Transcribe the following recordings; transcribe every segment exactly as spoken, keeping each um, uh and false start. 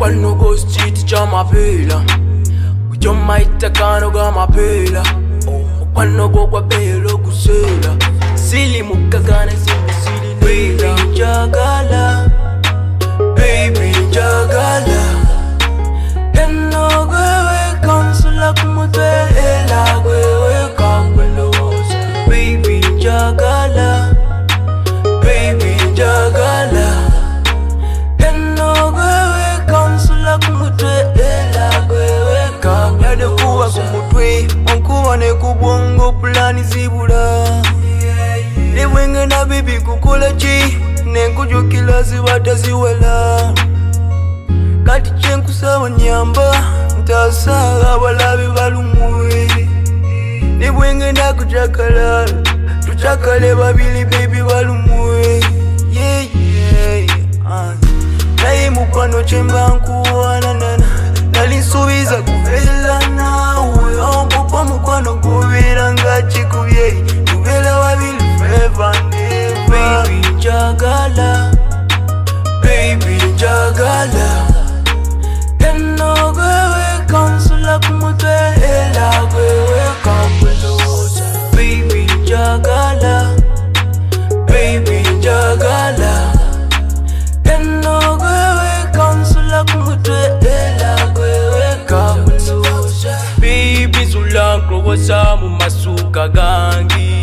Mukwano go street chamapela Kuchomaita kano gamapela Mukwano go kwa belo kusela Sili mukagane simbi sili nila Baby njagala Baby njagala Eno gwewe kansula kumutwe ela gwewe kakweloza Baby njagala Baby njagala Eno gwewe kansula kumutwe ela gwewe kakweloza Yade kuwa kumutwe Onkuwa ne kubongo plani zibula Niwenge na bibi kukula chi Nenkujo kila ziwata ziwela Kati chenku sawa nyamba Ntasaga walabi balumwe Niwenge na kuchakala Tuchakale babili baby balumwe Yeah yeah uh. Naye mukwano chemba nkuwana nana Nalisubiza kuvela nawe Ompupa mukwano kuvira ngachi kubye Kuvela wabili forever and ever Baby njagala Baby njagala Eno gwewe kansula kumutwe ela gwewe kakweloza Baby njagala Baby njagala Eno gwewe kansula kumutwe ela gwewe kakweloza Baby zula krowosa mu masuka gangi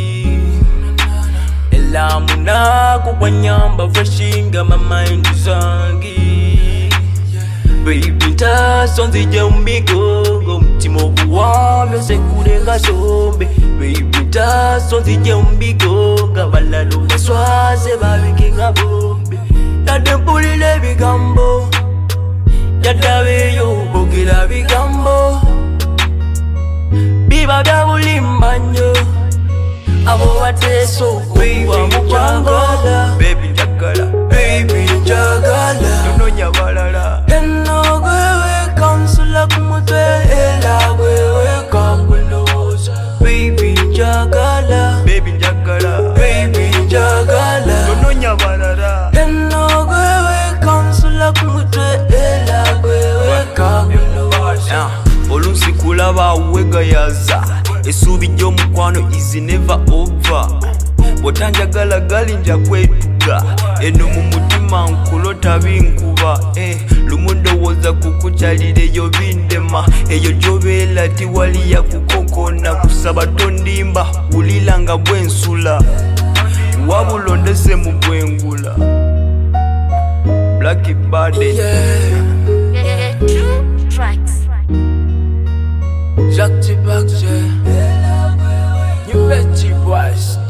Ela muna kubwa nyamba freshinga mamind zangi Baby ntaso nzije umbigongo Mtimo kuwamyo sekurenga sombe Baby ntaso nzije umbigonga Balalo baswaze babike nga bombe Yade mpulile bigambo Yadaweyo bogila bigambo Biba bya bulimbanyo Abo wateso kuwa mukwangala Baby njagala Baby njagala Nono nyabalala Eno gwewe kansula kumutwe ela gwewe kakweloza Baby njagala Baby njagala Baby njagala Nono nyabalala Eno gwewe kansula kumutwe ela gwewe kakweloza Olunsi kulaba wega yaza Esubi jo mukwano is never over Botanjagala gali nja kwetuga Eno mu mutima nkulota binkuba eh, Lumundo woza kukuchalire yo bindema Eyo jobela tiwali ya kukokona Kusaba tondimba ulilanga bwensula Wabulondese mu bwengula Blacky Bade yeah. True tracks Jacques Tibac, New Betty Boys.